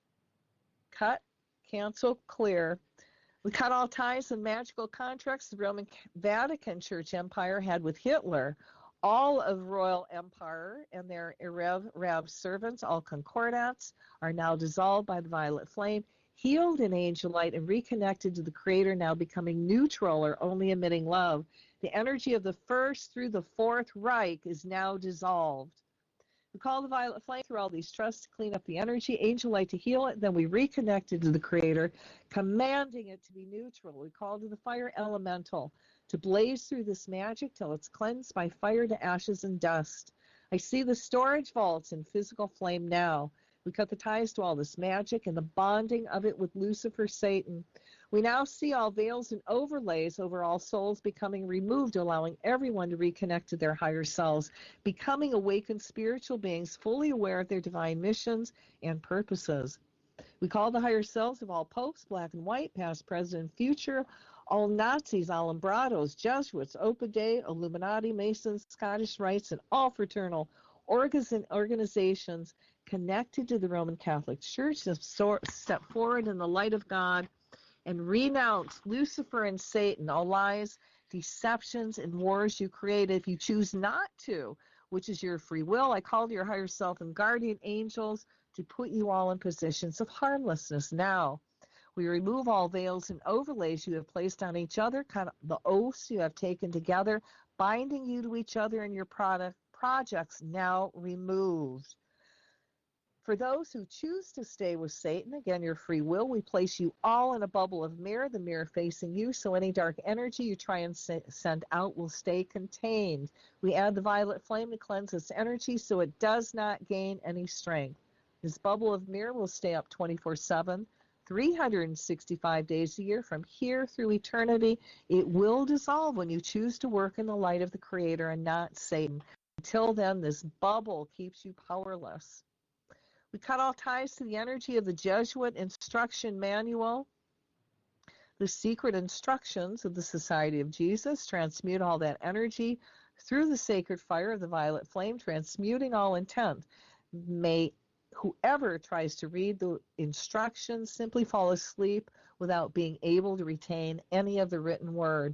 Cut, cancel, clear. We cut all ties and magical contracts the Roman Vatican Church Empire had with Hitler. All of royal empire and their Erev Rav servants, all concordats, are now dissolved by the violet flame, healed in angel light, and reconnected to the Creator, now becoming neutral or only emitting love. The energy of the first through the fourth Reich is now dissolved. We call the violet flame through all these trusts to clean up the energy, angel light to heal it, then we reconnected to the Creator, commanding it to be neutral. We call to the fire elemental to blaze through this magic till it's cleansed by fire to ashes and dust. I see the storage vaults in physical flame now. We cut the ties to all this magic and the bonding of it with Lucifer, Satan. We now see all veils and overlays over all souls becoming removed, allowing everyone to reconnect to their higher selves, becoming awakened spiritual beings, fully aware of their divine missions and purposes. We call the higher selves of all popes, black and white, past, present, and future, all Nazis, Alumbrados, Jesuits, Opus Dei, Illuminati, Masons, Scottish Rites, and all fraternal organizations connected to the Roman Catholic Church to step forward in the light of God and renounce Lucifer and Satan, all lies, deceptions, and wars you created. If you choose not to, which is your free will, I call to your higher self and guardian angels to put you all in positions of harmlessness now. We remove all veils and overlays you have placed on each other, kind of the oaths you have taken together, binding you to each other and your product projects now removed. For those who choose to stay with Satan, again, your free will, we place you all in a bubble of mirror, the mirror facing you, so any dark energy you try and send out will stay contained. We add the violet flame to cleanse this energy so it does not gain any strength. This bubble of mirror will stay up twenty-four seven, three hundred sixty-five days a year from here through eternity. It will dissolve when you choose to work in the light of the Creator and not Satan. Until then, this bubble keeps you powerless. We cut all ties to the energy of the Jesuit instruction manual, the secret instructions of the Society of Jesus, transmute all that energy through the sacred fire of the violet flame, transmuting all intent. May whoever tries to read the instructions simply fall asleep without being able to retain any of the written word.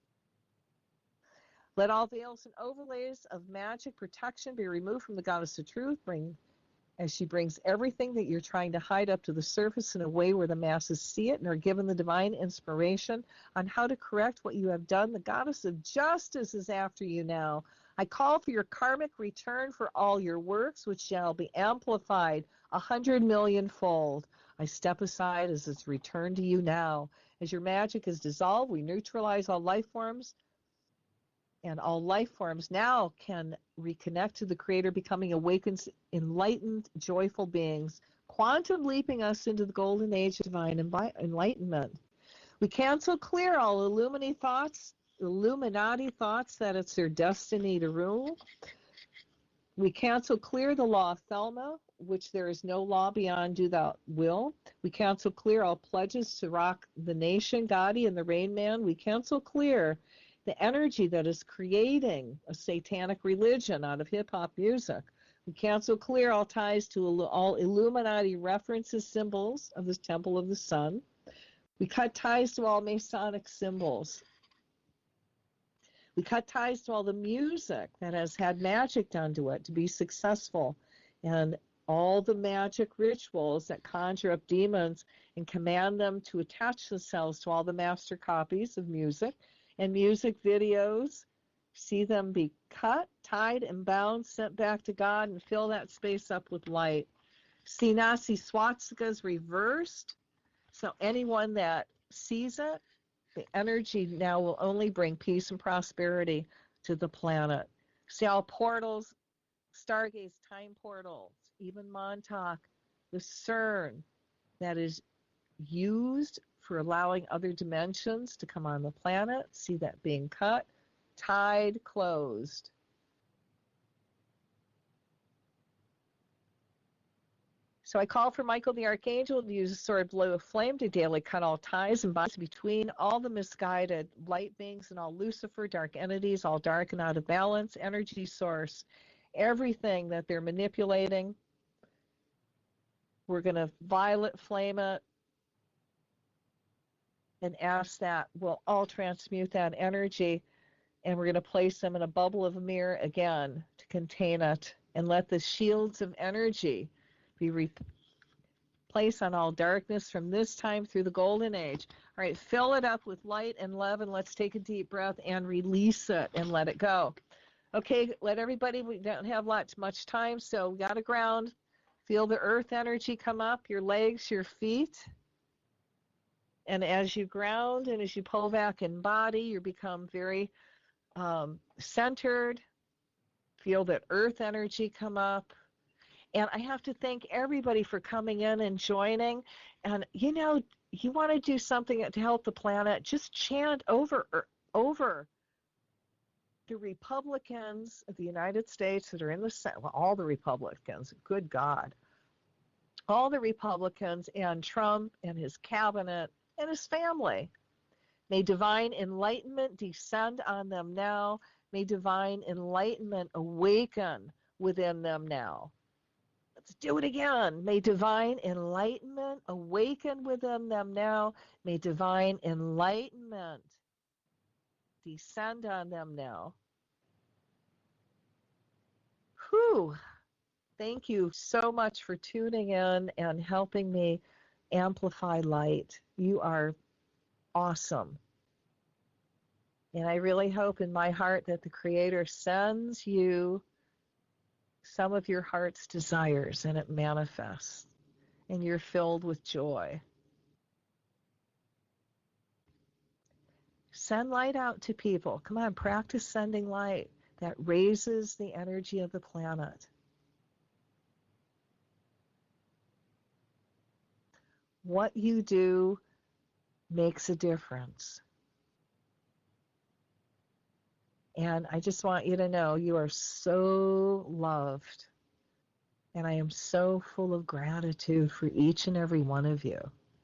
Let all veils and overlays of magic protection be removed from the Goddess of Truth, bring as she brings everything that you're trying to hide up to the surface in a way where the masses see it and are given the divine inspiration on how to correct what you have done. The Goddess of Justice is after you now. I call for your karmic return for all your works, which shall be amplified a hundred million fold. I step aside as it's returned to you now. As your magic is dissolved, we neutralize all life forms, and all life forms now can reconnect to the Creator, becoming awakened, enlightened, joyful beings, quantum leaping us into the golden age of divine enlightenment. We cancel clear all Illuminati thoughts, Illuminati thoughts that it's their destiny to rule. We cancel clear the law of Thelma, which there is no law beyond do thou will. We cancel clear all pledges to rock the nation, Gotti and the Rain Man. We cancel clear the energy that is creating a satanic religion out of hip-hop music. We cancel clear all ties to all Illuminati references, symbols of the Temple of the Sun. We cut ties to all Masonic symbols. We cut ties to all the music that has had magic done to it to be successful, and all the magic rituals that conjure up demons and command them to attach themselves to all the master copies of music and music videos. See them be cut, tied, and bound, sent back to God, and fill that space up with light. See Nazi swastikas reversed, so anyone that sees it, the energy now will only bring peace and prosperity to the planet. See all portals, stargaze, time portals, even Montauk, the CERN that is used for allowing other dimensions to come on the planet. See that being cut, tied, closed. So I call for Michael the Archangel to use a sword blue of flame to daily cut all ties and bonds between all the misguided light beings and all Lucifer, dark entities, all dark and out of balance, energy source, everything that they're manipulating. We're going to violet flame it and ask that we'll all transmute that energy, and we're going to place them in a bubble of a mirror again to contain it, and let the shields of energy be replaced on all darkness from this time through the golden age. All right, fill it up with light and love, and let's take a deep breath and release it and let it go. Okay, let everybody, we don't have lots much time, so we got to ground. Feel the earth energy come up, your legs, your feet. And as you ground and as you pull back in body, you become very um, centered. Feel that earth energy come up. And I have to thank everybody for coming in and joining. And, you know, you want to do something to help the planet, just chant over, over the Republicans of the United States that are in the Senate, well, all the Republicans, good God, all the Republicans and Trump and his cabinet and his family. May divine enlightenment descend on them now. May divine enlightenment awaken within them now. Let's do it again. May divine enlightenment awaken within them now. May divine enlightenment descend on them now. Whew. Thank you so much for tuning in and helping me amplify light. You are awesome. And I really hope in my heart that the Creator sends you some of your heart's desires, and it manifests, and you're filled with joy. Send light out to people. Come on, practice sending light. That raises the energy of the planet. What you do makes a difference. And I just want you to know you are so loved. And I am so full of gratitude for each and every one of you.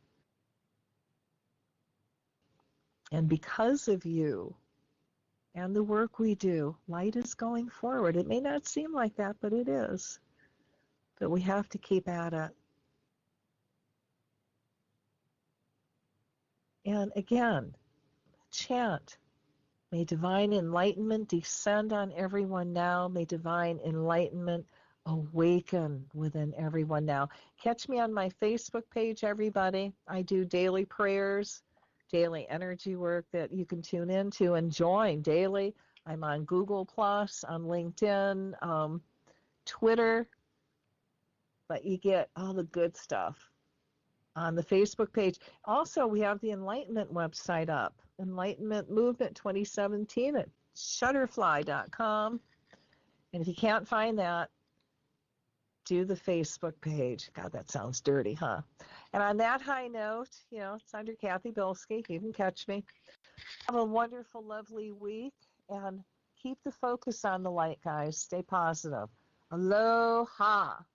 And because of you and the work we do, light is going forward. It may not seem like that, but it is. But we have to keep at it. And again, chant. May divine enlightenment descend on everyone now. May divine enlightenment awaken within everyone now. Catch me on my Facebook page, everybody. I do daily prayers, daily energy work that you can tune into and join daily. I'm on Google Plus, on LinkedIn, um, Twitter, but you get all the good stuff on the Facebook page. Also, we have the Enlightenment website up, Enlightenment Movement twenty seventeen at shutterfly dot com. And if you can't find that, do the Facebook page. God, that sounds dirty, huh? And on that high note, you know, it's under Kathy Bilski. You can catch me. Have a wonderful, lovely week, and keep the focus on the light, guys. Stay positive. Aloha.